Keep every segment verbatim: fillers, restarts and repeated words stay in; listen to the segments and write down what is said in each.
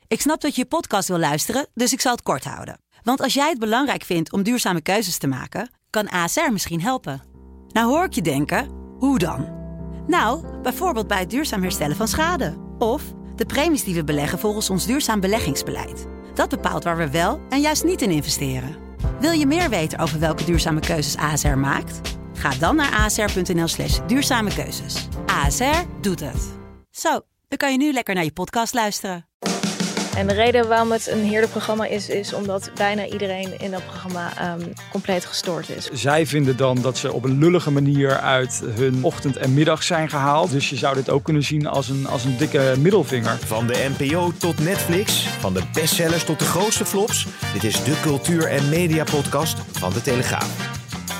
Ik snap dat je je podcast wil luisteren, dus ik zal het kort houden. Want als jij het belangrijk vindt om duurzame keuzes te maken, kan A S R misschien helpen. Nou hoor ik je denken, hoe dan? Nou, bijvoorbeeld bij het duurzaam herstellen van schade. Of de premies die we beleggen volgens ons duurzaam beleggingsbeleid. Dat bepaalt waar we wel en juist niet in investeren. Wil je meer weten over welke duurzame keuzes A S R maakt? Ga dan naar asr.nl slash duurzame keuzes. A S R doet het. Zo, dan kan je nu lekker naar je podcast luisteren. En de reden waarom het een heerlijk programma is, is omdat bijna iedereen in dat programma um, compleet gestoord is. Zij vinden dan dat ze op een lullige manier uit hun ochtend en middag zijn gehaald. Dus je zou dit ook kunnen zien als een, als een dikke middelvinger. Van de N P O tot Netflix, van de bestsellers tot de grootste flops. Dit is de cultuur- en mediapodcast van De Telegraaf.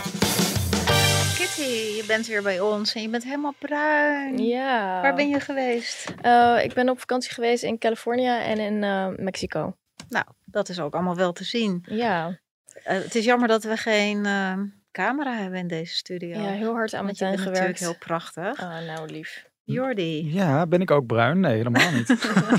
Je bent weer bij ons en je bent helemaal bruin. Ja. Waar ben je geweest? Uh, ik ben op vakantie geweest in Californië en in uh, Mexico. Nou, dat is ook allemaal wel te zien. Ja. Uh, het is jammer dat we geen uh, camera hebben in deze studio. Ja, heel hard aan mijn tuin gewerkt. natuurlijk heel prachtig. Oh, nou lief. Jordi. Ja, ben ik ook bruin? Nee, helemaal niet.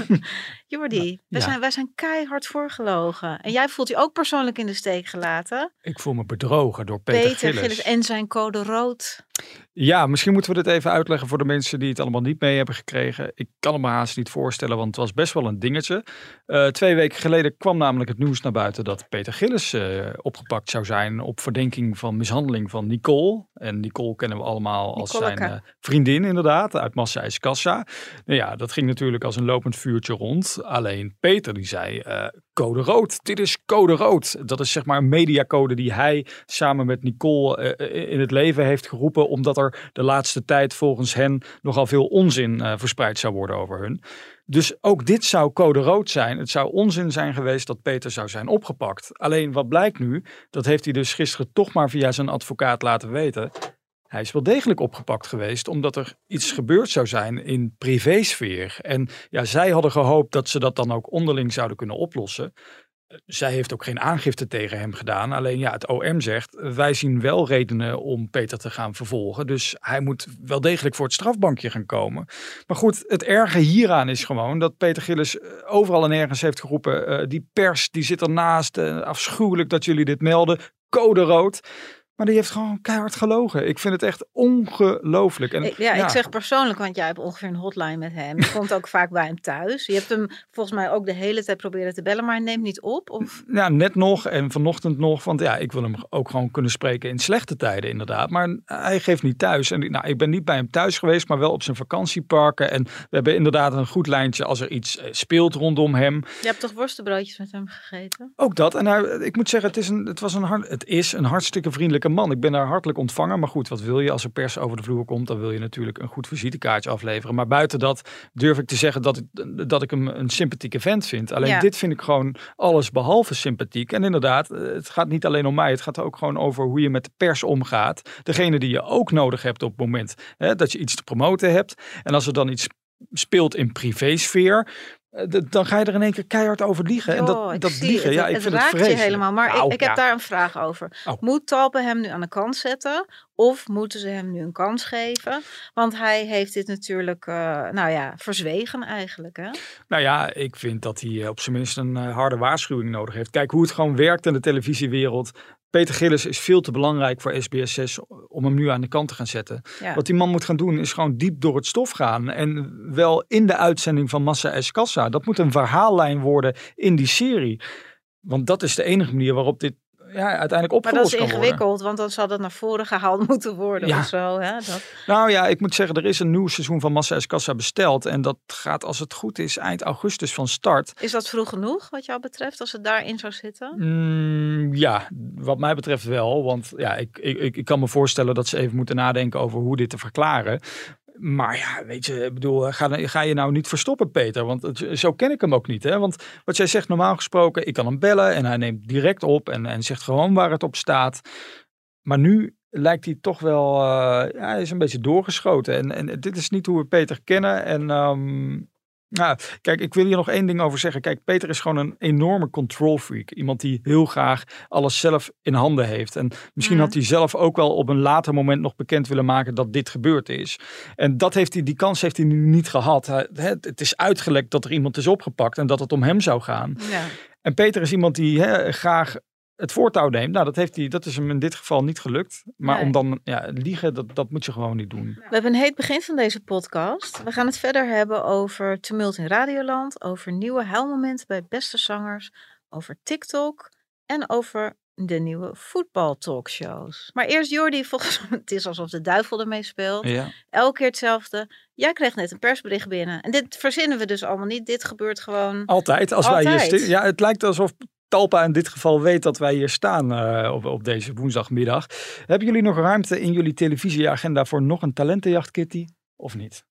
Jordi, ja. wij, zijn, wij zijn keihard voorgelogen. En jij voelt je ook persoonlijk in de steek gelaten. Ik voel me bedrogen door Peter, Peter Gillis. Gillis en zijn code rood. Ja, misschien moeten we dit even uitleggen voor de mensen die het allemaal niet mee hebben gekregen. Ik kan het me haast niet voorstellen, want het was best wel een dingetje. Uh, twee weken geleden kwam namelijk het nieuws naar buiten dat Peter Gillis uh, opgepakt zou zijn op verdenking van mishandeling van Nicole. En Nicole kennen we allemaal als Nicoleka. zijn uh, vriendin inderdaad, uit Massa is Kassa. Nou ja, dat ging natuurlijk als een lopend vuurtje rond. Alleen Peter die zei, uh, code rood, dit is code rood. Dat is zeg maar een mediacode die hij samen met Nicole uh, in het leven heeft geroepen, omdat er de laatste tijd volgens hen nogal veel onzin uh, verspreid zou worden over hun. Dus ook dit zou code rood zijn. Het zou onzin zijn geweest dat Peter zou zijn opgepakt. Alleen wat blijkt nu, dat heeft hij dus gisteren toch maar via zijn advocaat laten weten. Hij is wel degelijk opgepakt geweest omdat er iets gebeurd zou zijn in privésfeer. En ja, zij hadden gehoopt dat ze dat dan ook onderling zouden kunnen oplossen. Zij heeft ook geen aangifte tegen hem gedaan. Alleen ja, het O M zegt, wij zien wel redenen om Peter te gaan vervolgen. Dus hij moet wel degelijk voor het strafbankje gaan komen. Maar goed, het erge hieraan is gewoon dat Peter Gillis overal en ergens heeft geroepen. Uh, die pers, die zit ernaast. Uh, afschuwelijk dat jullie dit melden. Code rood. Maar die heeft gewoon keihard gelogen. Ik vind het echt ongelooflijk. En, ik, ja, ja, ik zeg persoonlijk, want jij hebt ongeveer een hotline met hem. Je komt ook vaak bij hem thuis. Je hebt hem volgens mij ook de hele tijd proberen te bellen, maar hij neemt niet op. Of? Ja, net nog en vanochtend nog. Want ja, ik wil hem ook gewoon kunnen spreken in slechte tijden inderdaad. Maar hij geeft niet thuis. En nou, ik ben niet bij hem thuis geweest, maar wel op zijn vakantieparken. En we hebben inderdaad een goed lijntje als er iets speelt rondom hem. Je hebt toch worstenbroodjes met hem gegeten? Ook dat. En hij, ik moet zeggen, het is een, het was een, hard, het is een hartstikke vriendelijke man. Ik ben daar hartelijk ontvangen. Maar goed, wat wil je als er pers over de vloer komt? Dan wil je natuurlijk een goed visitekaartje afleveren. Maar buiten dat durf ik te zeggen dat ik, dat ik hem een sympathieke vent vind. Alleen ja. Dit vind ik gewoon alles behalve sympathiek. En inderdaad, het gaat niet alleen om mij. Het gaat ook gewoon over hoe je met de pers omgaat. Degene die je ook nodig hebt op het moment hè, dat je iets te promoten hebt. En als er dan iets speelt in privésfeer, dan ga je er in één keer keihard over liegen. Jo, en dat, ik dat zie liegen, het, ja, het, ik vind het het raakt vreselijk. je helemaal. Maar nou, ik, ik heb ja. daar een vraag over. Oh. Moet Talpa hem nu aan de kant zetten? Of moeten ze hem nu een kans geven? Want hij heeft dit natuurlijk, uh, nou ja, verzwegen eigenlijk. Hè? Nou ja, ik vind dat hij op zijn minst een uh, harde waarschuwing nodig heeft. Kijk hoe het gewoon werkt in de televisiewereld. Peter Gillis is veel te belangrijk voor S B S zes om hem nu aan de kant te gaan zetten. Ja. Wat die man moet gaan doen is gewoon diep door het stof gaan. En wel in de uitzending van Massa is Kassa. Dat moet een verhaallijn worden in die serie. Want dat is de enige manier waarop dit ja, uiteindelijk opgelost kan worden. Maar dat is ingewikkeld, want dan zal dat naar voren gehaald moeten worden ja. of zo. Hè? Dat... Nou ja, ik moet zeggen, er is een nieuw seizoen van Massa is Kassa besteld. En dat gaat, als het goed is, eind augustus van start. Is dat vroeg genoeg, wat jou betreft, als het daarin zou zitten? Mm, ja, wat mij betreft wel. Want ja, ik, ik, ik kan me voorstellen dat ze even moeten nadenken over hoe dit te verklaren. Maar ja, weet je, ik bedoel, ga, ga je nou niet verstoppen, Peter? Want het, zo ken ik hem ook niet. Hè? Want wat jij zegt, normaal gesproken, ik kan hem bellen en hij neemt direct op en, en zegt gewoon waar het op staat. Maar nu lijkt hij toch wel, uh, ja, hij is een beetje doorgeschoten. En, en dit is niet hoe we Peter kennen. En um, Nou, kijk, ik wil hier nog één ding over zeggen. Kijk, Peter is gewoon een enorme control freak. Iemand die heel graag alles zelf in handen heeft. En misschien Mm. had hij zelf ook wel op een later moment nog bekend willen maken dat dit gebeurd is. En dat heeft hij, die kans heeft hij nu niet gehad. Hij, het, het is uitgelekt dat er iemand is opgepakt en dat het om hem zou gaan. Ja. En Peter is iemand die hè, graag het voortouw neemt. Nou, dat, heeft hij, dat is hem in dit geval niet gelukt. Maar Nee. om dan ja, liegen, dat, dat moet je gewoon niet doen. We hebben een heet begin van deze podcast. We gaan het verder hebben over tumult in Radioland, over nieuwe huilmomenten bij beste zangers, over TikTok en over de nieuwe voetbaltalkshows. Maar eerst Jordi, volgens mij, het is alsof de duivel ermee speelt. Ja. Elke keer hetzelfde. Jij kreeg net een persbericht binnen. En dit verzinnen we dus allemaal niet. Dit gebeurt gewoon. Altijd. Als wij hier Altijd. sti- ja, het lijkt alsof Talpa in dit geval weet dat wij hier staan uh, op, op deze woensdagmiddag. Hebben jullie nog ruimte in jullie televisieagenda voor nog een talentenjacht, Kitty? Of niet?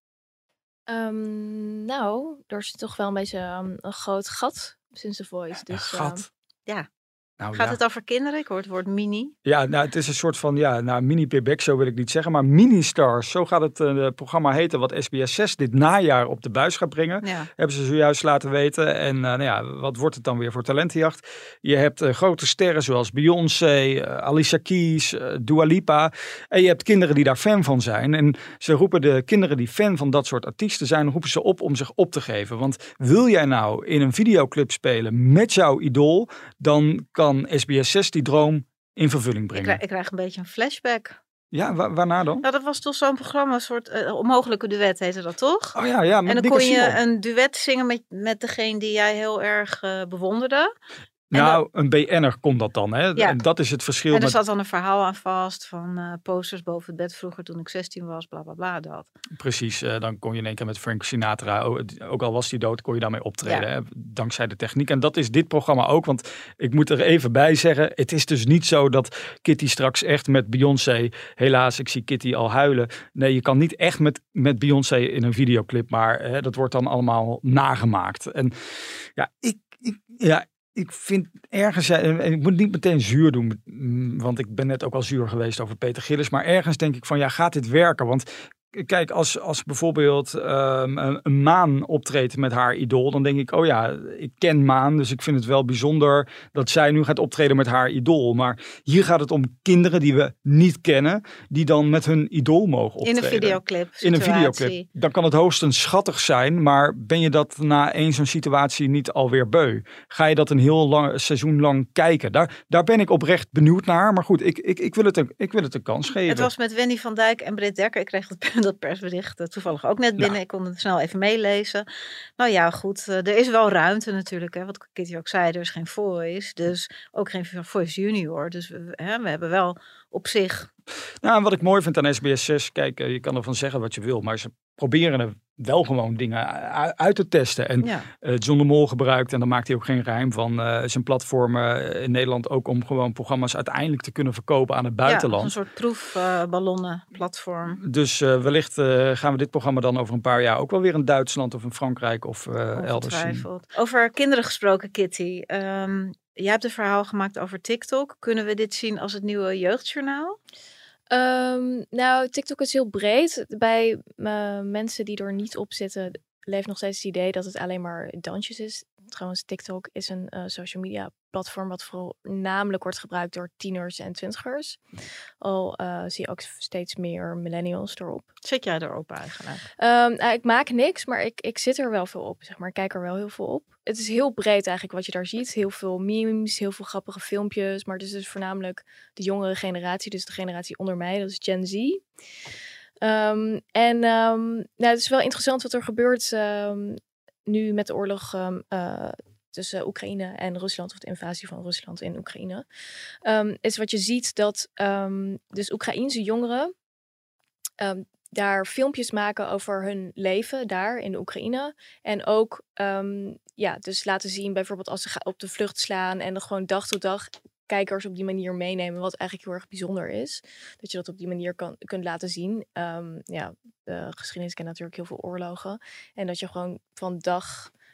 Um, nou, er is toch wel een beetje um, een groot gat sinds The Voice. Dus, een gat? Um, ja. Nou, Gaat ja. het over kinderen? Ik hoor het woord mini. Ja, nou, het is een soort van, ja, nou, mini-payback show wil ik niet zeggen, maar mini-stars. Zo gaat het uh, programma heten wat S B S zes dit najaar op de buis gaat brengen. Ja. Hebben ze zojuist laten weten. En uh, nou ja, wat wordt het dan weer voor talentenjacht? Je hebt uh, grote sterren zoals Beyoncé, uh, Alicia Keys, uh, Dua Lipa. En je hebt kinderen die daar fan van zijn. En ze roepen de kinderen die fan van dat soort artiesten zijn, roepen ze op om zich op te geven. Want wil jij nou in een videoclip spelen met jouw idool, dan kan S B S zes die droom in vervulling Ik brengen. krijg, ik krijg een beetje een flashback. Ja, wa- waarna dan? Nou, dat was toch zo'n programma, een soort uh, onmogelijke duet heette dat toch? Oh ja, ja. Met En dan Dikke kon je Simon. een duet zingen met, met degene die jij heel erg uh, bewonderde. En Nou, een B N'er kon dat dan, hè? Ja. En dat is het verschil. En er met... zat dan een verhaal aan vast van uh, posters boven het bed vroeger toen ik zestien was, bla bla bla dat. Precies, uh, dan kon je in één keer met Frank Sinatra, ook al was hij dood, kon je daarmee optreden, Ja. hè? Dankzij de techniek. En dat is dit programma ook, want ik moet er even bij zeggen, het is dus niet zo dat Kitty straks echt met Beyoncé, helaas, ik zie Kitty al huilen. Nee, je kan niet echt met, met Beyoncé in een videoclip, maar hè, dat wordt dan allemaal nagemaakt. En ja, ik, ik ja... Ik vind ergens, en ik moet niet meteen zuur doen, want ik ben net ook al zuur geweest over Peter Gillis, maar ergens denk ik van ja, gaat dit werken? Want kijk, als, als bijvoorbeeld um, een, een Maan optreedt met haar idool, dan denk ik, oh ja, ik ken Maan, dus ik vind het wel bijzonder dat zij nu gaat optreden met haar idool. Maar hier gaat het om kinderen die we niet kennen, die dan met hun idool mogen optreden. In een videoclip In een situatie. videoclip. Dan kan het hoogstens schattig zijn, maar ben je dat na één zo'n situatie niet alweer beu? Ga je dat een heel lang, seizoen lang kijken? Daar, daar ben ik oprecht benieuwd naar. Maar goed, ik, ik, ik, wil, het een, ik wil het een kans geven. Het was met Wendy van Dijk en Britt Dekker. Ik kreeg dat, dat persbericht uh, toevallig ook net binnen. Ja. Ik kon het snel even meelezen. Nou ja, goed. Uh, er is wel ruimte natuurlijk. Hè, wat Kitty ook zei, er is geen Voice. Dus ook geen Voice Junior. Dus we, hè, we hebben wel op zich... Nou, en wat ik mooi vind aan S B S zes, kijk, je kan ervan zeggen wat je wil, maar ze proberen er wel gewoon dingen uit te testen. En Ja. uh, John de Mol gebruikt, en daar maakt hij ook geen geheim van, uh, zijn platform uh, in Nederland ook om gewoon programma's uiteindelijk te kunnen verkopen aan het buitenland. Ja, een soort proefballonnenplatform. Dus uh, wellicht uh, gaan we dit programma dan over een paar jaar ook wel weer in Duitsland of in Frankrijk of uh, elders zien. Over kinderen gesproken, Kitty. Um, jij hebt een verhaal gemaakt over TikTok. Kunnen we dit zien als het nieuwe jeugdjournaal? Um, nou, TikTok is heel breed. Bij uh, mensen die er niet op zitten, leeft nog steeds het idee dat het alleen maar dansjes is. Trouwens, TikTok is een uh, social media platform wat vooral namelijk wordt gebruikt door tieners en twintigers. Al uh, zie je ook steeds meer millennials erop. Zit jij erop eigenlijk? Um, nou, ik maak niks, maar ik, ik zit er wel veel op. Zeg maar. Ik kijk er wel heel veel op. Het is heel breed eigenlijk wat je daar ziet. Heel veel memes, heel veel grappige filmpjes. Maar het is dus voornamelijk de jongere generatie. Dus de generatie onder mij, dat is Gen Z. Um, en um, nou, het is wel interessant wat er gebeurt um, nu met de oorlog um, uh, tussen Oekraïne en Rusland, of de invasie van Rusland in Oekraïne. Um, is wat je ziet dat um, dus Oekraïense jongeren um, daar filmpjes maken over hun leven daar in de Oekraïne. En ook um, ja, dus laten zien bijvoorbeeld als ze op de vlucht slaan en dan gewoon dag tot dag kijkers op die manier meenemen, wat eigenlijk heel erg bijzonder is. Dat je dat op die manier kan, kunt laten zien. Um, ja, de geschiedenis kent natuurlijk heel veel oorlogen. En dat je gewoon van dag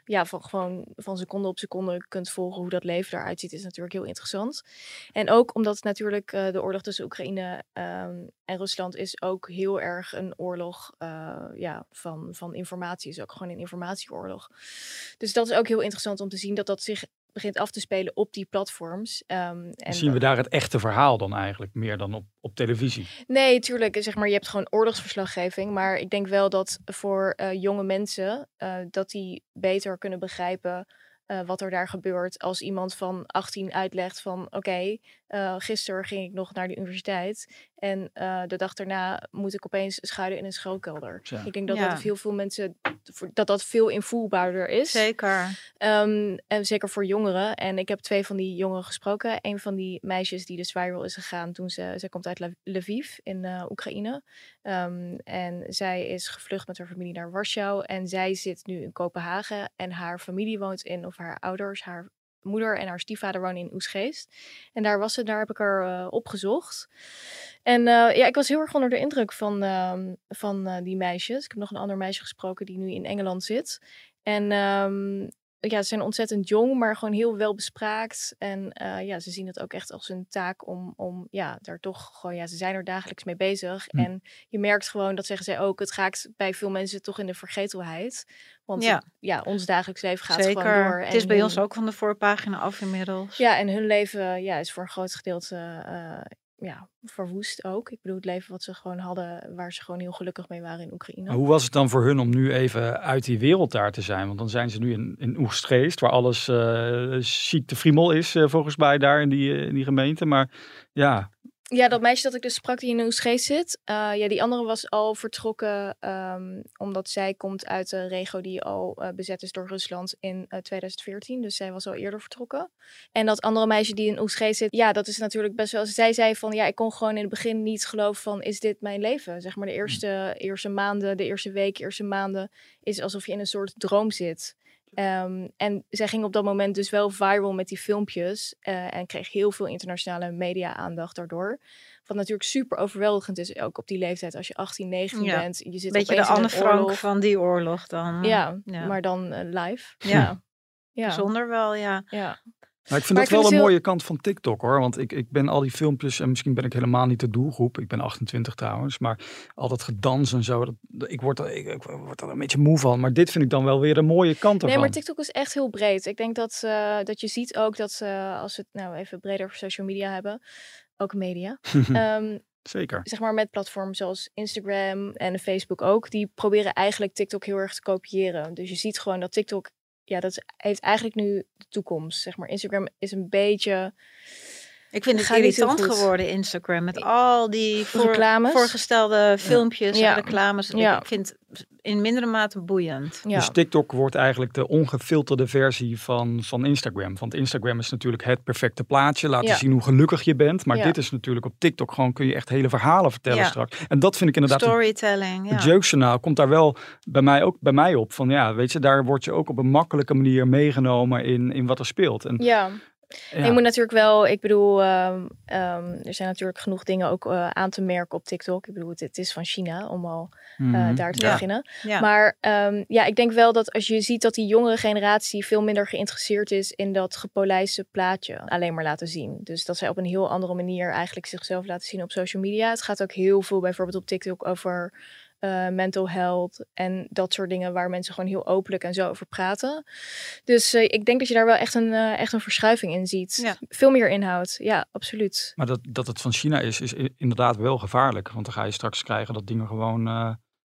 ja, van gewoon van seconde op seconde kunt volgen hoe dat leven eruit ziet, is natuurlijk heel interessant. En ook omdat natuurlijk uh, de oorlog tussen Oekraïne um, en Rusland is ook heel erg een oorlog uh, ja, van, van informatie. Is ook gewoon een informatieoorlog. Dus dat is ook heel interessant om te zien dat dat zich begint af te spelen op die platforms. Um, en Zien we daar het echte verhaal dan eigenlijk meer dan op, op televisie? Nee, tuurlijk. Zeg maar, je hebt gewoon oorlogsverslaggeving. Maar ik denk wel dat voor uh, jonge mensen uh, dat die beter kunnen begrijpen uh, wat er daar gebeurt. Als iemand van achttien uitlegt van oké, okay, uh, gisteren ging ik nog naar de universiteit. En uh, de dag daarna moet ik opeens schuilen in een schoolkelder. Ja. Ik denk dat ja. dat heel veel mensen, dat dat veel invoelbaarder is. Zeker. Um, en zeker voor jongeren. En ik heb twee van die jongeren gesproken. Een van die meisjes die dus viral is gegaan toen ze, zij komt uit Lviv in uh, Oekraïne. Um, en zij is gevlucht met haar familie naar Warschau. En zij zit nu in Kopenhagen. En haar familie woont in, of haar ouders, haar moeder en haar stiefvader wonen in Oegstgeest. En daar was ze, daar heb ik haar uh, opgezocht. En uh, ja, ik was heel erg onder de indruk van, uh, van uh, die meisjes. Ik heb nog een ander meisje gesproken die nu in Engeland zit. En um, ja, ze zijn ontzettend jong, maar gewoon heel welbespraakt. En uh, ja, ze zien het ook echt als een taak om, om ja, daar toch gewoon, ja, ze zijn er dagelijks mee bezig. Hm. En je merkt gewoon, dat zeggen zij ook, het raakt bij veel mensen toch in de vergetelheid. Want ja, ja ons dagelijks leven gaat Zeker. gewoon door. Het is en bij hun, ons ook van de voorpagina af inmiddels. Ja, en hun leven ja, is voor een groot gedeelte uh, ja, verwoest ook. Ik bedoel, het leven wat ze gewoon hadden, waar ze gewoon heel gelukkig mee waren in Oekraïne. Maar hoe was het dan voor hun om nu even uit die wereld daar te zijn? Want dan zijn ze nu in, in Oegstgeest, waar alles uh, chic te friemel is, uh, volgens mij daar in die, uh, in die gemeente. Maar ja... Ja, dat meisje dat ik dus sprak die in Oegstgeest zit. Uh, ja, die andere was al vertrokken um, omdat zij komt uit de regio die al uh, bezet is door Rusland in uh, twintig veertien. Dus zij was al eerder vertrokken. En dat andere meisje die in Oegstgeest zit, ja, dat is natuurlijk best wel... Zij zei van, ja, ik kon gewoon in het begin niet geloven van, is dit mijn leven? Zeg maar de eerste, eerste maanden, de eerste week, eerste maanden is alsof je in een soort droom zit. Um, en zij ging op dat moment dus wel viral met die filmpjes uh, en kreeg heel veel internationale media-aandacht daardoor. Wat natuurlijk super overweldigend is, ook op die leeftijd als je achttien, negentien ja. bent. Je zit beetje de Anne Frank van die oorlog dan. Ja, ja. maar dan uh, live. Ja. Ja. Ja, zonder wel, ja. Ja. Nou, ik vind maar dat ik wel vind een heel... mooie kant van TikTok hoor. Want ik, ik ben al die filmpjes, en misschien ben ik helemaal niet de doelgroep. Ik ben achtentwintig trouwens. Maar al dat gedans en zo. Dat, ik, word er, ik, ik word er een beetje moe van. Maar dit vind ik dan wel weer een mooie kant ervan. Nee, maar TikTok is echt heel breed. Ik denk dat, uh, dat je ziet ook dat uh, als we het nou even breder voor social media hebben. Ook media. um, Zeker. Zeg maar met platforms zoals Instagram en Facebook ook. Die proberen eigenlijk TikTok heel erg te kopiëren. Dus je ziet gewoon dat TikTok... Ja, dat heeft eigenlijk nu de toekomst. Zeg maar, Instagram is een beetje... Ik vind het irritant geworden, Instagram. Met al die voor, voorgestelde filmpjes ja. en reclames. Ja. Ik vind het in mindere mate boeiend. Ja. Dus TikTok wordt eigenlijk de ongefilterde versie van, van Instagram. Want Instagram is natuurlijk het perfecte plaatje. Laten ja. zien hoe gelukkig je bent. Maar ja. dit is natuurlijk op TikTok gewoon kun je echt hele verhalen vertellen ja. straks. En dat vind ik inderdaad... Storytelling, Het ja. Jeugdjournaal komt daar wel bij mij ook bij mij op. Van ja, weet je, daar word je ook op een makkelijke manier meegenomen in, in wat er speelt. En, ja. Ja. Je moet natuurlijk wel, ik bedoel, um, um, er zijn natuurlijk genoeg dingen ook uh, aan te merken op TikTok. Ik bedoel, het, het is van China, om al uh, mm-hmm. daar te ja. beginnen. Ja. Maar um, ja, ik denk wel dat als je ziet dat die jongere generatie veel minder geïnteresseerd is in dat gepolijste plaatje alleen maar laten zien. Dus dat zij op een heel andere manier eigenlijk zichzelf laten zien op social media. Het gaat ook heel veel bijvoorbeeld op TikTok over... Uh, mental health en dat soort dingen waar mensen gewoon heel openlijk en zo over praten. Dus uh, ik denk dat je daar wel echt een, uh, echt een verschuiving in ziet. Ja. Veel meer inhoud, ja, absoluut. Maar dat, dat het van China is, is inderdaad wel gevaarlijk. Want dan ga je straks krijgen dat dingen gewoon uh,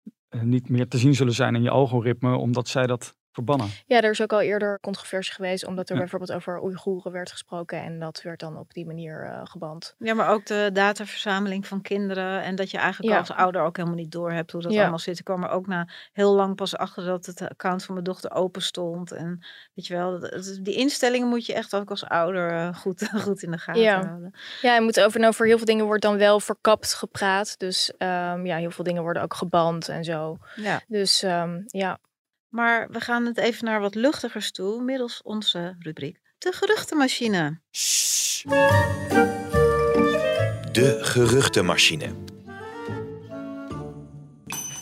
niet meer te zien zullen zijn in je algoritme, omdat zij dat verbannen. Ja, er is ook al eerder controversie geweest, omdat er ja. bijvoorbeeld over Oeigoeren werd gesproken en dat werd dan op die manier uh, geband. Ja, maar ook de dataverzameling van kinderen en dat je eigenlijk ja. als ouder ook helemaal niet doorhebt hoe dat ja. allemaal zit. Ik kwam er ook na heel lang pas achter dat het account van mijn dochter open stond en weet je wel, die instellingen moet je echt ook als ouder uh, goed, goed in de gaten ja. houden. Ja, je moet over en over heel veel dingen wordt dan wel verkapt gepraat, dus um, ja, heel veel dingen worden ook geband en zo. Ja. Dus um, ja. Maar we gaan het even naar wat luchtigers toe, middels onze rubriek De Geruchtenmachine. Shh. De Geruchtenmachine.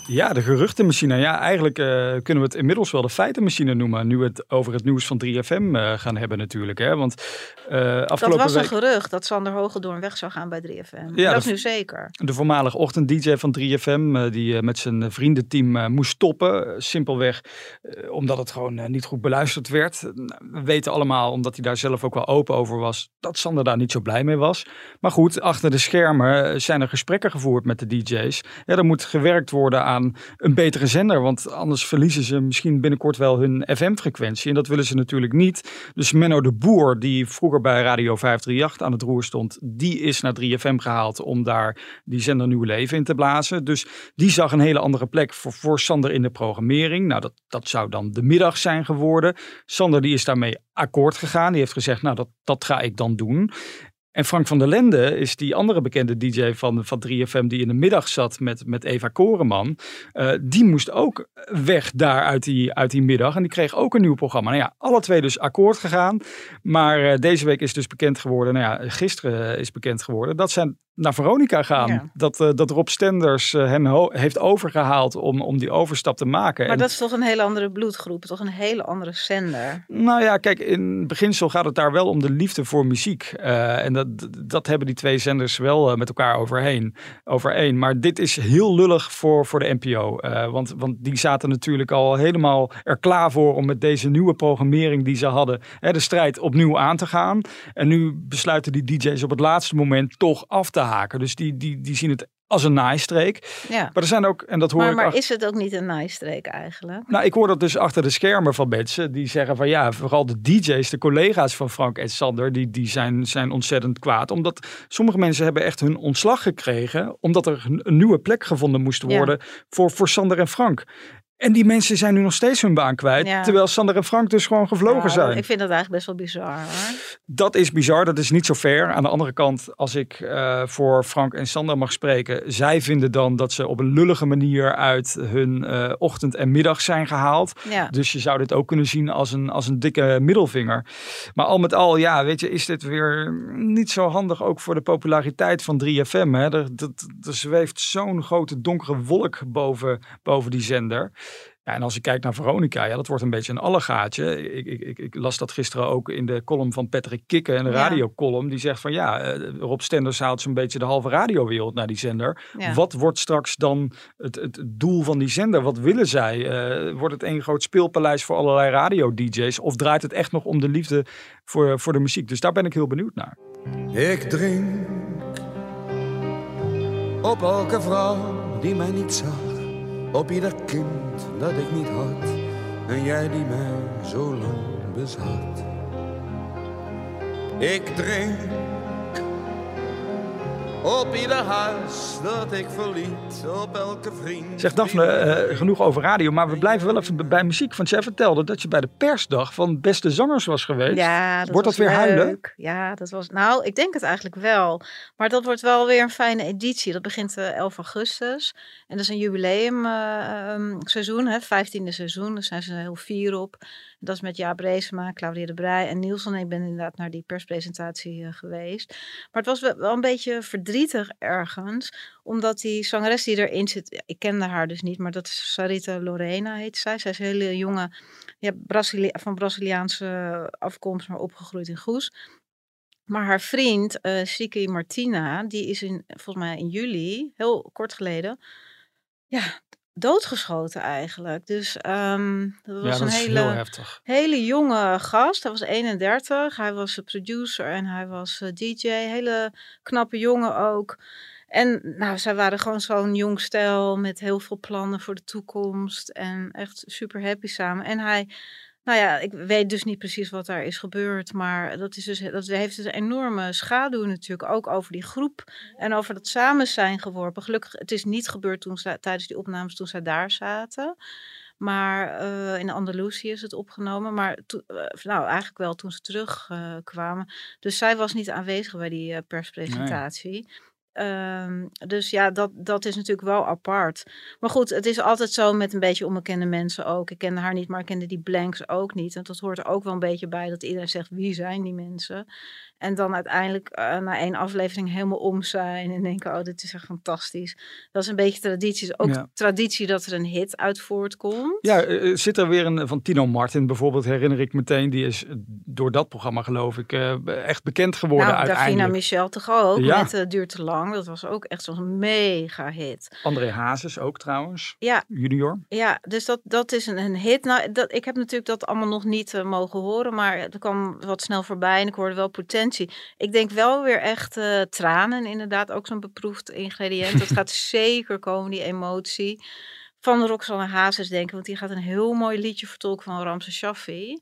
Ja, de geruchtenmachine. Ja, eigenlijk uh, kunnen we het inmiddels wel de feitenmachine noemen. Nu we het over het nieuws van drie F M uh, gaan hebben natuurlijk. Hè? Want, uh, afgelopen dat was een week... gerucht dat Sander Hogendoorn weg zou gaan bij drie F M. Ja, dat de, is nu zeker. De voormalige ochtend-D J van drie F M, uh, die uh, met zijn vriendenteam uh, moest stoppen. Uh, simpelweg uh, omdat het gewoon uh, niet goed beluisterd werd. Uh, we weten allemaal, omdat hij daar zelf ook wel open over was, dat Sander daar niet zo blij mee was. Maar goed, achter de schermen zijn er gesprekken gevoerd met de D J's. Ja, er moet gewerkt worden aan een betere zender, want anders verliezen ze misschien binnenkort wel hun F M-frequentie en dat willen ze natuurlijk niet. Dus Menno de Boer, die vroeger bij Radio vijf drie acht aan het roer stond, die is naar drie F M gehaald om daar die zender nieuw leven in te blazen. Dus die zag een hele andere plek voor, voor Sander in de programmering. Nou, dat, dat zou dan de middag zijn geworden. Sander die is daarmee akkoord gegaan. Die heeft gezegd, nou, dat, dat ga ik dan doen. En Frank van der Lende is die andere bekende D J van, van drie F M die in de middag zat met, met Eva Koreman. Uh, die moest ook weg daar uit die, uit die middag en die kreeg ook een nieuw programma. Nou ja, alle twee dus akkoord gegaan. Maar uh, deze week is dus bekend geworden, nou ja, gisteren is bekend geworden, dat zij naar Veronica gaan. Ja. Dat, uh, dat Rob Stenders uh, hen ho- heeft overgehaald om, om die overstap te maken. Maar en, dat is toch een hele andere bloedgroep, toch een hele andere zender? Nou ja, kijk, in beginsel gaat het daar wel om de liefde voor muziek. Uh, en dat, dat hebben die twee zenders wel uh, met elkaar overheen, overeen. Maar dit is heel lullig voor, voor de N P O. Uh, want, want die zaten natuurlijk al helemaal er klaar voor om met deze nieuwe programmering die ze hadden, hè, de strijd opnieuw aan te gaan. En nu besluiten die D J's op het laatste moment toch af te haken. Dus die, die, die zien het als een naaistreek. Ja. Maar er zijn ook, en dat hoor maar, ik... Maar ach... is het ook niet een naaistreek eigenlijk? Nou, ik hoor dat dus achter de schermen van mensen. Die zeggen van ja, vooral de D J's, de collega's van Frank en Sander, die, die zijn, zijn ontzettend kwaad. Omdat sommige mensen hebben echt hun ontslag gekregen, omdat er een, een nieuwe plek gevonden moest worden ja. voor, voor Sander en Frank. En die mensen zijn nu nog steeds hun baan kwijt. Ja. Terwijl Sander en Frank dus gewoon gevlogen ja, zijn. Ik vind dat eigenlijk best wel bizar, hoor. Dat is bizar. Dat is niet zo fair. Aan de andere kant, als ik uh, voor Frank en Sander mag spreken. Zij vinden dan dat ze op een lullige manier uit hun uh, ochtend en middag zijn gehaald. Ja. Dus je zou dit ook kunnen zien als een, als een dikke middelvinger. Maar al met al, ja, weet je, is dit weer niet zo handig ook voor de populariteit van drie F M. Hè? Er, er, er zweeft zo'n grote donkere wolk boven, boven die zender. Ja, en als ik kijk naar Veronica, ja, dat wordt een beetje een allegaatje. Ik, ik, ik, ik las dat gisteren ook in de column van Patrick Kikke, een radiocolumn. Die zegt van ja, uh, Rob Stenders haalt zo'n beetje de halve radiowereld naar die zender. Ja. Wat wordt straks dan het, het doel van die zender? Wat willen zij? Uh, wordt het één groot speelpaleis voor allerlei radio-D J's? Of draait het echt nog om de liefde voor, voor de muziek? Dus daar ben ik heel benieuwd naar. Ik drink op elke vrouw die mij niet zag. Op ieder kind dat ik niet had en jij die mij zo lang bezat. Ik drink op ieder huis dat ik verliet, op elke vriend. Zeg Daphne, uh, genoeg over radio, maar we blijven wel even bij muziek. Want jij vertelde dat je bij de persdag van Beste Zangers was geweest. Ja, dat wordt dat weer leuk. huilen? Ja, dat was. Nou, ik denk het eigenlijk wel. Maar dat wordt wel weer een fijne editie. Dat begint uh, elf augustus. En dat is een jubileum uh, um, seizoen, het vijftiende seizoen. Daar zijn ze heel fier op. Dat is met Jaap Reesema, Claudia de Breij en Niels. En ik ben inderdaad naar die perspresentatie uh, geweest. Maar het was wel, wel een beetje verdrietig ergens. Omdat die zangeres die erin zit, ik kende haar dus niet, maar dat is Sarita Lorena heet zij. Zij is een hele jonge, ja, Brazili- van Braziliaanse afkomst, maar opgegroeid in Goes. Maar haar vriend, uh, Siki Martina, die is in, volgens mij in juli, heel kort geleden, ja, doodgeschoten eigenlijk. Dus um, dat was ja, dat een is hele, heel heftig. hele jonge gast. Hij was eenendertig. Hij was producer en hij was uh, D J. Hele knappe jongen ook. En nou, zij waren gewoon zo'n jong stel met heel veel plannen voor de toekomst. En echt super happy samen. En hij, nou ja, ik weet dus niet precies wat daar is gebeurd. Maar dat, is dus, dat heeft dus een enorme schaduw natuurlijk. Ook over die groep en over dat samen zijn geworpen. Gelukkig, het is niet gebeurd toen zij, tijdens die opnames toen zij daar zaten. Maar uh, in Andalusië is het opgenomen. Maar to, uh, nou, eigenlijk wel toen ze terugkwamen. Uh, dus zij was niet aanwezig bij die uh, perspresentatie. Nee. Um, dus ja, dat, dat is natuurlijk wel apart. Maar goed, het is altijd zo met een beetje onbekende mensen ook. Ik kende haar niet, maar ik kende die Blanks ook niet. En dat hoort er ook wel een beetje bij dat iedereen zegt, wie zijn die mensen? En dan uiteindelijk uh, na één aflevering helemaal om zijn en denken, oh, dit is echt fantastisch. Dat is een beetje traditie. Ook ja. traditie dat er een hit uit voortkomt. Ja, uh, zit er weer een van Tino Martin bijvoorbeeld, herinner ik meteen. Die is door dat programma, geloof ik, uh, echt bekend geworden nou, uiteindelijk. Davina Michel toch ook, ja. met uh, Duurt te lang. Dat was ook echt zo'n mega hit. André Hazes ook trouwens, ja. junior. Ja, dus dat, dat is een, een hit. Nou, dat, ik heb natuurlijk dat allemaal nog niet uh, mogen horen, maar er kwam wat snel voorbij en ik hoorde wel potentie. Ik denk wel weer echt uh, tranen, inderdaad, ook zo'n beproefd ingrediënt. Dat gaat zeker komen, die emotie. Van Roxanne Hazes denken, want die gaat een heel mooi liedje vertolken van Ramses Shaffi.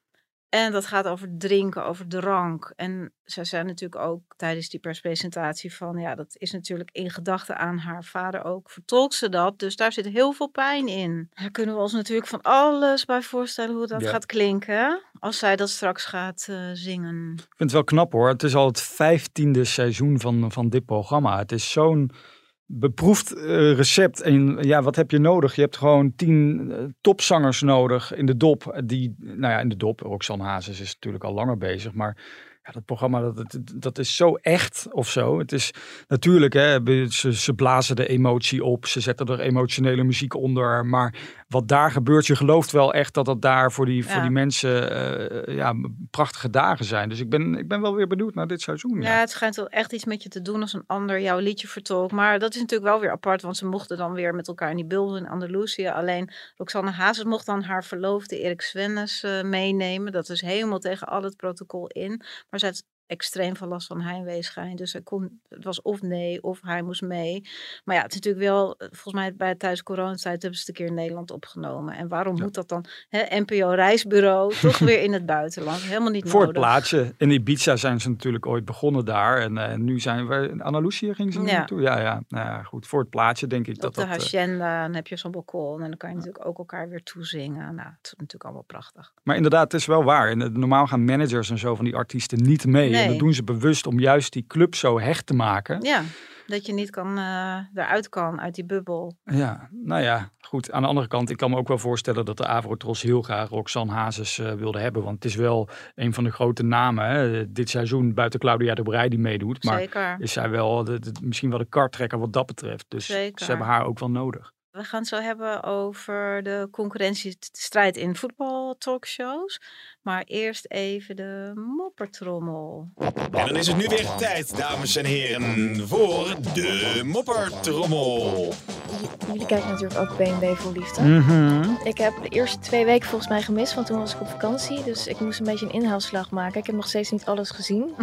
En dat gaat over drinken, over drank. En zij zei natuurlijk ook tijdens die perspresentatie van, ja, dat is natuurlijk in gedachten aan haar vader ook. Vertolkt ze dat, dus daar zit heel veel pijn in. Daar kunnen we ons natuurlijk van alles bij voorstellen hoe dat ja. gaat klinken. Als zij dat straks gaat uh, zingen. Ik vind het wel knap hoor. Het is al het vijftiende seizoen van, van dit programma. Het is zo'n beproefd uh, recept. En ja, wat heb je nodig? Je hebt gewoon tien uh, topzangers nodig in de dop. Die, nou ja, in de dop. Roxanne Hazes is natuurlijk al langer bezig, maar ja, dat programma, dat, dat, dat is zo echt of zo. Het is natuurlijk, hè, ze, ze blazen de emotie op. Ze zetten er emotionele muziek onder. Maar wat daar gebeurt, je gelooft wel echt dat dat daar voor die, ja. voor die mensen uh, ja, prachtige dagen zijn. Dus ik ben, ik ben wel weer benieuwd naar dit seizoen. Ja. ja, het schijnt wel echt iets met je te doen als een ander jouw liedje vertolkt. Maar dat is natuurlijk wel weer apart, want ze mochten dan weer met elkaar in die beelden in Andalusië. Alleen Roxanne Hazes mocht dan haar verloofde Erik Swennes uh, meenemen. Dat is helemaal tegen al het protocol in. Maar zij had extreem veel last van heimweeschijn. Dus hij kon, het was of nee, of hij moest mee. Maar ja, het is natuurlijk wel, volgens mij bij tijdens coronatijd hebben ze het een keer in Nederland opgenomen. En waarom ja. moet dat dan? Hè, N P O reisbureau, toch weer in het buitenland. Helemaal niet Voor nodig. Het plaatje. In Ibiza zijn ze natuurlijk ooit begonnen daar. En uh, nu zijn we, in Andalusië gingen ze ja. naartoe. Ja, ja. Nou ja, goed. Voor het plaatje denk ik Op dat de dat... hacienda, dan heb je zo'n balkon en dan kan je natuurlijk ook elkaar weer toezingen. Nou, het is natuurlijk allemaal prachtig. Maar inderdaad, het is wel waar. En normaal gaan managers en zo van die artiesten niet mee. Nee. En dat doen ze bewust om juist die club zo hecht te maken. Ja, dat je niet kan, uh, eruit kan uit die bubbel. Ja, nou ja, goed. Aan de andere kant, ik kan me ook wel voorstellen dat de Avrotros heel graag Roxanne Hazes uh, wilde hebben. Want het is wel een van de grote namen. Hè. Dit seizoen buiten Claudia de Breij die meedoet. Maar Zeker. Is zij wel de, de, misschien wel de karttrekker wat dat betreft. Dus Zeker. Ze hebben haar ook wel nodig. We gaan het zo hebben over de concurrentiestrijd in voetbaltalkshows. Maar eerst even de moppertrommel. En dan is het nu weer tijd, dames en heren, voor de moppertrommel. Jullie kijken natuurlijk ook B en B Vol Liefde. Mm-hmm. Ik heb de eerste twee weken volgens mij gemist, want toen was ik op vakantie. Dus ik moest een beetje een inhaalslag maken. Ik heb nog steeds niet alles gezien.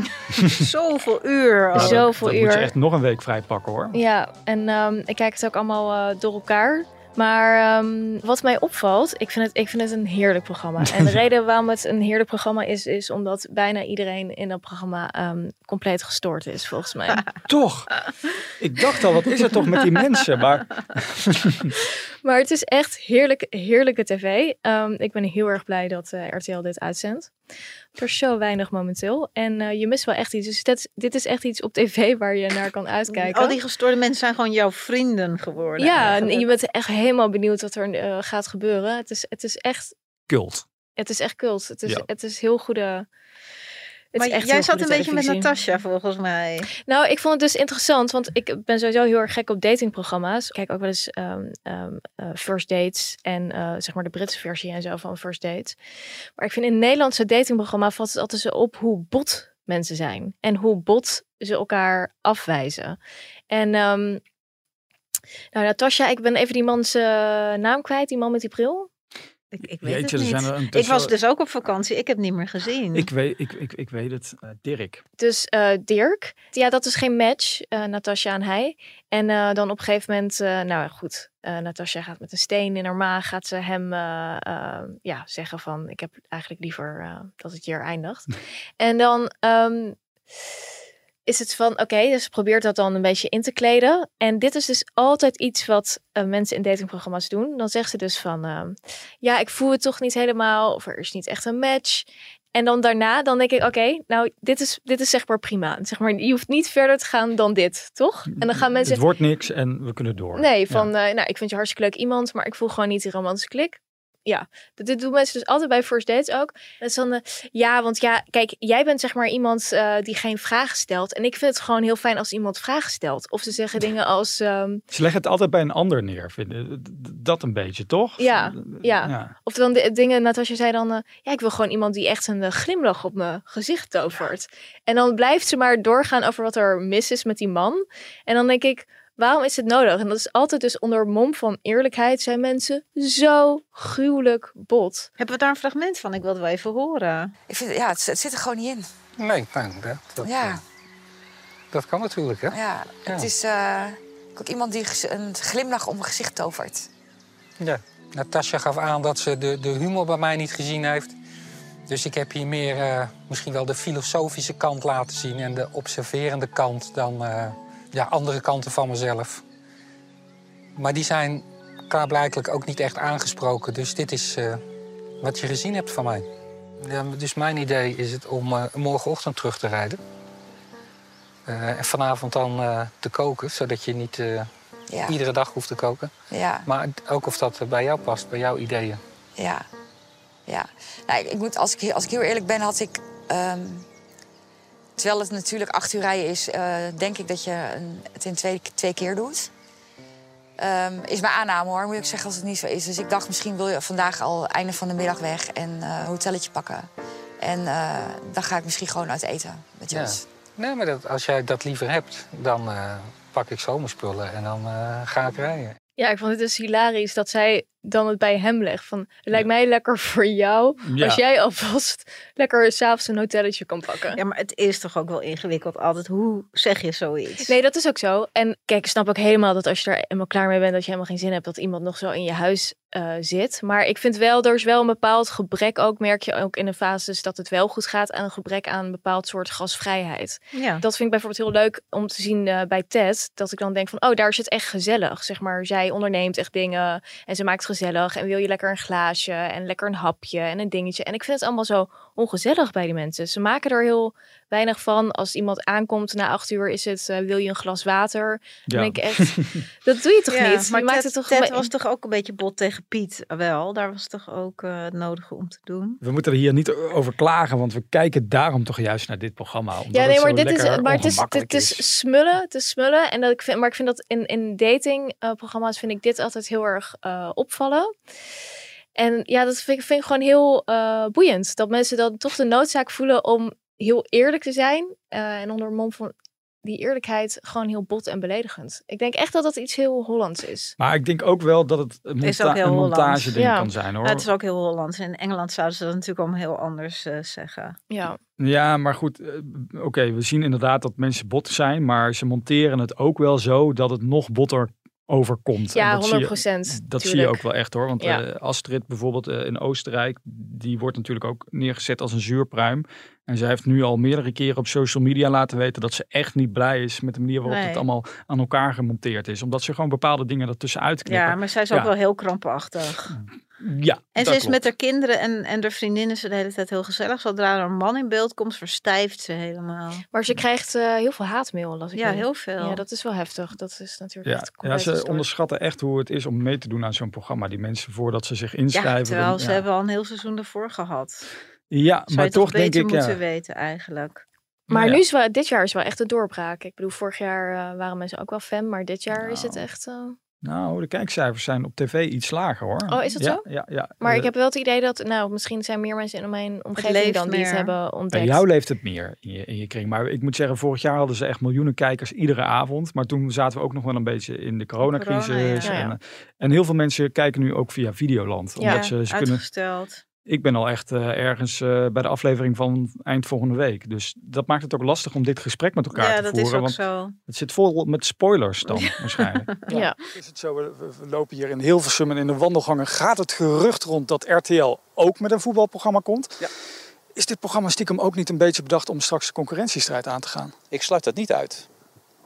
Zoveel uur. Ja, Zoveel dat uur. moet je echt nog een week vrij pakken hoor. Ja, en um, ik kijk het ook allemaal uh, door elkaar. Maar um, wat mij opvalt, ik vind, het, ik vind het een heerlijk programma. En de reden waarom het een heerlijk programma is, is omdat bijna iedereen in dat programma um, compleet gestoord is, volgens mij. Toch? Ik dacht al, wat is er toch met die mensen? Maar, maar het is echt heerlijk, heerlijke tv. Um, ik ben heel erg blij dat uh, R T L dit uitzendt. Er is zo weinig momenteel. En uh, je mist wel echt iets. Dus dit, dit is echt iets op tv waar je naar kan uitkijken. Al die gestoorde mensen zijn gewoon jouw vrienden geworden. Ja, eigenlijk. En je bent echt helemaal benieuwd wat er uh, gaat gebeuren. Het is, het is echt... Cult. Het is echt cult. Het is, ja. het is heel goede... Het maar is echt jij zat een televisie. beetje met Natasja volgens mij. Nou, ik vond het dus interessant, want ik ben sowieso heel erg gek op datingprogramma's. Ik kijk ook wel eens um, um, uh, First Dates en uh, zeg maar de Britse versie en zo van First Dates. Maar ik vind in het Nederlandse datingprogramma valt het altijd zo op hoe bot mensen zijn. En hoe bot ze elkaar afwijzen. En um, nou, Natasja, ik ben even die mans uh, naam kwijt, die man met die bril. Ik, ik weet Jeetje, het niet. Zijn er ik was dus ook op vakantie. Ik heb het niet meer gezien. Ik weet, ik, ik, ik weet het. Uh, Dirk. Dus uh, Dirk. Ja, dat is geen match. Uh, Natasja en hij. En uh, dan op een gegeven moment... Uh, nou goed. Uh, Natasja gaat met een steen in haar maag. Gaat ze hem uh, uh, ja, zeggen van... Ik heb eigenlijk liever uh, dat het hier eindigt. En dan... Um, is het van, oké, okay, dus probeert dat dan een beetje in te kleden. En dit is dus altijd iets wat uh, mensen in datingprogramma's doen. Dan zegt ze dus van, uh, ja, ik voel het toch niet helemaal. Of er is niet echt een match. En dan daarna, dan denk ik, oké, okay, nou, dit is, dit is zeg maar prima. Zeg maar, je hoeft niet verder te gaan dan dit, toch? En dan gaan mensen... Het wordt niks en we kunnen door. Nee, van, ja. uh, nou, ik vind je hartstikke leuk iemand, maar ik voel gewoon niet die romantische klik. Ja, dit doen mensen dus altijd bij first dates ook. Dat is dan, uh, ja, want ja, kijk, jij bent zeg maar iemand uh, die geen vragen stelt. En ik vind het gewoon heel fijn als iemand vragen stelt. Of ze zeggen dingen als... Um, ze leggen het altijd bij een ander neer, vinden dat een beetje, toch? Ja, ja. ja. Of dan de, dingen, Natasja zei dan, uh, ja, ik wil gewoon iemand die echt een uh, glimlach op mijn gezicht tovert. Ja. En dan blijft ze maar doorgaan over wat er mis is met die man. En dan denk ik... Waarom is het nodig? En dat is altijd dus onder mom van eerlijkheid zijn mensen zo gruwelijk bot. Hebben we daar een fragment van? Ik wilde wel even horen. Ik vind, ja, het, het zit er gewoon niet in. Nee, nou, dat, dat, ja. dat kan natuurlijk, hè? Ja, ja. Het is uh, ook iemand die een glimlach op mijn gezicht tovert. Ja, Natasja gaf aan dat ze de, de humor bij mij niet gezien heeft. Dus ik heb hier meer uh, misschien wel de filosofische kant laten zien... en de observerende kant dan... Uh, Ja, andere kanten van mezelf. Maar die zijn klaarblijkelijk ook niet echt aangesproken. Dus dit is uh, wat je gezien hebt van mij. Ja, dus mijn idee is het om uh, morgenochtend terug te rijden. Uh, en vanavond dan uh, te koken, zodat je niet uh, ja. iedere dag hoeft te koken. Ja. Maar ook of dat bij jou past, bij jouw ideeën. Ja, ja. Nou, ik moet, als, ik, als ik heel eerlijk ben, had ik... Um... Terwijl het natuurlijk acht uur rijden is, uh, denk ik dat je het in twee, twee keer doet. Um, is mijn aanname hoor, moet ik zeggen als het niet zo is. Dus ik dacht misschien wil je vandaag al einde van de middag weg en uh, een hotelletje pakken. En uh, dan ga ik misschien gewoon uit eten met Jos. Ja. Nee, maar dat, als jij dat liever hebt, dan uh, pak ik zo mijn spullen en dan uh, ga ik rijden. Ja, ik vond het dus hilarisch dat zij dan het bij hem legt. Van, het lijkt mij lekker voor jou ja. als jij alvast lekker 's avonds een hotelletje kan pakken. Ja, maar het is toch ook wel ingewikkeld altijd. Hoe zeg je zoiets? Nee, dat is ook zo. En kijk, ik snap ook helemaal dat als je er helemaal klaar mee bent... dat je helemaal geen zin hebt dat iemand nog zo in je huis uh, zit. Maar ik vind wel, er is wel een bepaald gebrek ook. Merk je ook in de fases dat het wel goed gaat... aan een gebrek aan een bepaald soort gasvrijheid. Ja. Dat vind ik bijvoorbeeld heel leuk om te zien uh, bij Ted. Dat ik dan denk van, oh, daar is het echt gezellig. Zeg maar, zij onderneemt echt dingen en ze maakt het gezellig en wil je lekker een glaasje en lekker een hapje en een dingetje. En ik vind het allemaal zo ongezellig bij die mensen. Ze maken er heel weinig van. Als iemand aankomt na acht uur is het, uh, wil je een glas water? Dan ja. denk ik echt, dat doe je toch ja, niet? Maar je Ted, maakt het toch Ted bij... was toch ook een beetje bot tegen Piet? Wel, daar was toch ook uh, het nodige om te doen? We moeten er hier niet over klagen, want we kijken daarom toch juist naar dit programma. Ja, nee, maar dit is, maar het is, het is smullen, het is smullen. En dat ik vind, maar ik vind dat in, in datingprogramma's uh, vind ik dit altijd heel erg uh, opvallen. En ja, dat vind ik, vind ik gewoon heel uh, boeiend. Dat mensen dan toch de noodzaak voelen om heel eerlijk te zijn. Uh, en onder mom van die eerlijkheid gewoon heel bot en beledigend. Ik denk echt dat dat iets heel Hollands is. Maar ik denk ook wel dat het een, monta- een montage ding ja. kan zijn, hoor. Ja, het is ook heel Hollands. In Engeland zouden ze dat natuurlijk allemaal heel anders uh, zeggen. Ja. Ja, maar goed. Uh, Oké, okay, we zien inderdaad dat mensen bot zijn. Maar ze monteren het ook wel zo dat het nog botter overkomt. Ja, en dat honderd procent. Zie je, dat tuurlijk. zie je ook wel echt, hoor. Want ja. uh, Astrid bijvoorbeeld uh, in Oostenrijk, die wordt natuurlijk ook neergezet als een zuurpruim. En zij heeft nu al meerdere keren op social media laten weten dat ze echt niet blij is met de manier waarop nee. het allemaal aan elkaar gemonteerd is. Omdat ze gewoon bepaalde dingen ertussen uitknippen. Ja, maar zij is ook ja. wel heel krampachtig. Ja, en ze is klopt. met haar kinderen en, en haar vriendinnen ze de hele tijd heel gezellig. Zodra er een man in beeld komt, verstijft ze helemaal. Maar ze krijgt uh, heel veel haatmail, las ik. Ja, nu. heel veel. Ja, dat is wel heftig. Dat is natuurlijk ja. echt ja, ze gestoord. onderschatten echt hoe het is om mee te doen aan zo'n programma. Die mensen voordat ze zich inschrijven. Ja, terwijl dan, ze ja. hebben al een heel seizoen ervoor gehad. Ja, Zou maar je toch, toch beter denk ik, moeten ja. weten eigenlijk. Maar ja. nu is wel, dit jaar is wel echt een doorbraak. Ik bedoel, vorig jaar uh, waren mensen ook wel fan, maar dit jaar nou. is het echt... Uh... Nou, de kijkcijfers zijn op tv iets lager, hoor. Oh, is dat ja, zo? Ja, ja. Maar uh, ik heb wel het idee dat, nou, misschien zijn meer mensen in mijn omgeving dan die meer. het hebben ontdekt. Bij jou leeft het meer in je, in je kring. Maar ik moet zeggen, vorig jaar hadden ze echt miljoenen kijkers iedere avond. Maar toen zaten we ook nog wel een beetje in de coronacrisis. Corona, ja. Ja, ja. En, en heel veel mensen kijken nu ook via Videoland. Omdat ja, ze, ze uitgesteld. Kunnen... Ik ben al echt uh, ergens uh, bij de aflevering van eind volgende week. Dus dat maakt het ook lastig om dit gesprek met elkaar ja, te dat voeren. Is ook want zo. het zit vol met spoilers dan waarschijnlijk. Ja. ja. Is het zo, we, we lopen hier in Hilversum en in de wandelgangen gaat het gerucht rond dat R T L ook met een voetbalprogramma komt. Ja. Is dit programma stiekem ook niet een beetje bedacht om straks de concurrentiestrijd aan te gaan? Ik sluit dat niet uit.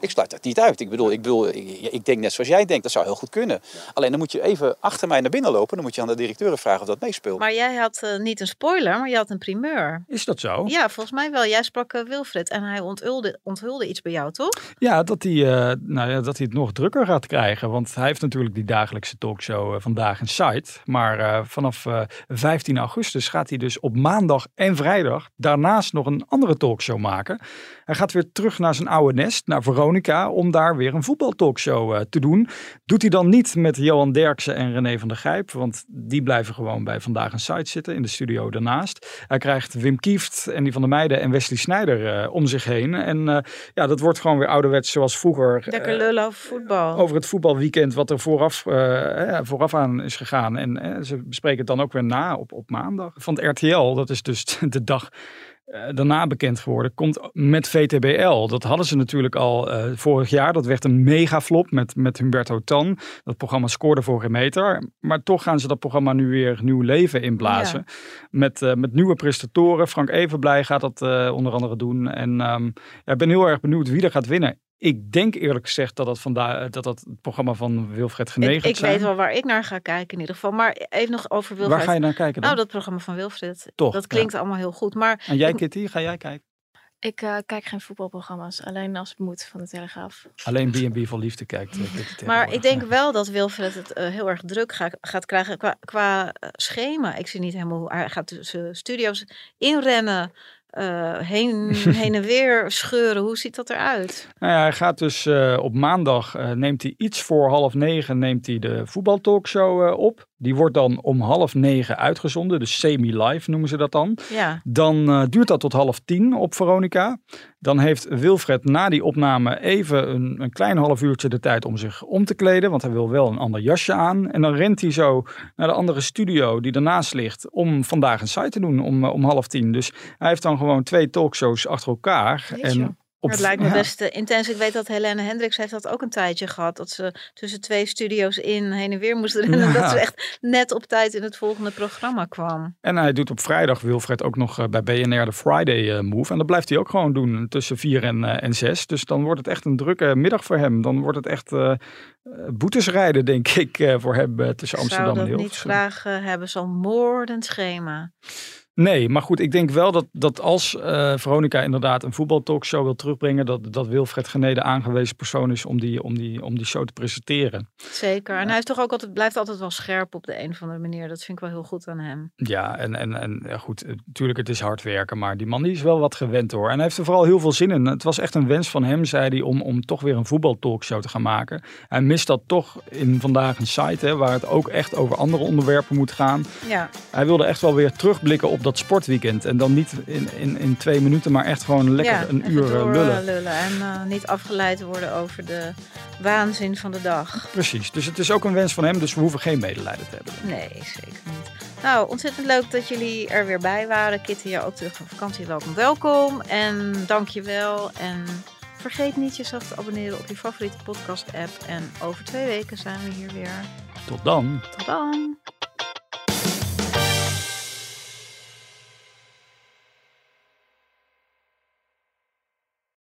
Ik sluit dat niet uit. Ik bedoel, ik, bedoel ik, ik denk net zoals jij denkt, dat zou heel goed kunnen. Ja. Alleen dan moet je even achter mij naar binnen lopen. Dan moet je aan de directeuren vragen of dat meespeelt. Maar jij had uh, niet een spoiler, maar je had een primeur. Is dat zo? Ja, volgens mij wel. Jij sprak uh, Wilfred en hij onthulde, onthulde iets bij jou, toch? Ja, dat hij, uh, nou ja, dat hij het nog drukker gaat krijgen. Want hij heeft natuurlijk die dagelijkse talkshow uh, Vandaag in Site. Maar uh, vanaf uh, vijftien augustus gaat hij dus op maandag en vrijdag daarnaast nog een andere talkshow maken. Hij gaat weer terug naar zijn oude nest, naar Veronica, om daar weer een voetbaltalkshow uh, te doen. Doet hij dan niet met Johan Derksen en René van der Gijp, want die blijven gewoon bij Vandaag in Site zitten in de studio daarnaast. Hij krijgt Wim Kieft en die van der Meijden en Wesley Sneijder uh, om zich heen. En uh, ja, dat wordt gewoon weer ouderwets zoals vroeger. Lekker lullen over voetbal. Over het voetbalweekend wat er vooraf, uh, vooraf aan is gegaan. En uh, ze bespreken het dan ook weer na op, op maandag. Van het R T L, dat is dus de dag uh, daarna bekend geworden, komt met V T B L. Dat hadden ze natuurlijk al uh, vorig jaar. Dat werd een mega flop met, met Humberto Tan. Dat programma scoorde voor geen meter. Maar toch gaan ze dat programma nu weer nieuw leven inblazen. Ja. Met, uh, met nieuwe presentatoren. Frank Evenblij gaat dat uh, onder andere doen. En um, ja, ik ben heel erg benieuwd wie er gaat winnen. Ik denk eerlijk gezegd dat dat, vandaag, dat, dat het programma van Wilfred Genee gaat Ik, ik zijn. weet wel waar ik naar ga kijken in ieder geval. Maar even nog over Wilfred. Waar ga je naar kijken dan? Nou, dat programma van Wilfred. Toch, dat klinkt ja. allemaal heel goed. Maar en jij, ik, Kitty, ga jij kijken? Ik uh, kijk geen voetbalprogramma's. Alleen als het moet van de Telegraaf. Alleen B en B voor Liefde kijkt. Uh, maar ik denk wel dat Wilfred het uh, heel erg druk ga, gaat krijgen qua, qua uh, schema. Ik zie niet helemaal hoe hij gaat tussen studio's inrennen. Uh, heen, heen en weer scheuren. Hoe ziet dat eruit? Nou ja, hij gaat dus uh, op maandag, uh, neemt hij iets voor half negen, neemt hij de voetbaltalkshow uh, op. Die wordt dan om half negen uitgezonden, dus semi-live noemen ze dat dan. Ja. Dan uh, duurt dat tot half tien op Veronica. Dan heeft Wilfred na die opname even een, een klein half uurtje de tijd om zich om te kleden, want hij wil wel een ander jasje aan. En dan rent hij zo naar de andere studio die ernaast ligt om Vandaag een Site te doen om, uh, om half tien. Dus hij heeft dan gewoon twee talkshows achter elkaar. Yes, en Op, dat lijkt me ja. best uh, intens. Ik weet dat Helene Hendricks heeft dat ook een tijdje gehad. Dat ze tussen twee studio's in heen en weer moesten rennen. Ja. Dat ze echt net op tijd in het volgende programma kwam. En hij doet op vrijdag Wilfred ook nog uh, bij B N R de Friday uh, Move. En dat blijft hij ook gewoon doen tussen vier en, uh, en zes. Dus dan wordt het echt een drukke middag voor hem. Dan wordt het echt uh, boetes rijden, denk ik, uh, voor hem uh, tussen Amsterdam en Hilversum. Ik zou dat niet graag uh, hebben, zo'n moordend schema. Nee, maar goed, ik denk wel dat, dat als uh, Veronica inderdaad een voetbaltalkshow wil terugbrengen, dat, dat Wilfred Genee de aangewezen persoon is om die, om, die, om die show te presenteren. Zeker. En hij is toch ook altijd, blijft altijd wel scherp op de een of andere manier. Dat vind ik wel heel goed aan hem. Ja, en, en, en ja, goed, natuurlijk het is hard werken, maar die man die is wel wat gewend hoor. En hij heeft er vooral heel veel zin in. Het was echt een wens van hem, zei hij, om, om toch weer een voetbaltalkshow te gaan maken. Hij mist dat toch in Vandaag een Site, hè, waar het ook echt over andere onderwerpen moet gaan. Ja. Hij wilde echt wel weer terugblikken op dat sportweekend. En dan niet in, in, in twee minuten, maar echt gewoon lekker ja, een uur door, lullen. lullen. En uh, niet afgeleid worden over de waanzin van de dag. Precies. Dus het is ook een wens van hem, dus we hoeven geen medelijden te hebben. Nee, zeker niet. Nou, ontzettend leuk dat jullie er weer bij waren. Kitty, jou ook terug van vakantie. Welkom, welkom. En dank je wel. En vergeet niet jezelf te abonneren op je favoriete podcast app. En over twee weken zijn we hier weer. Tot dan. Tot dan.